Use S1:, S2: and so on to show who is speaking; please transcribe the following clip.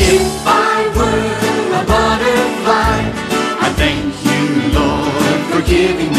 S1: If I were a butterfly, I thank you, Lord, for giving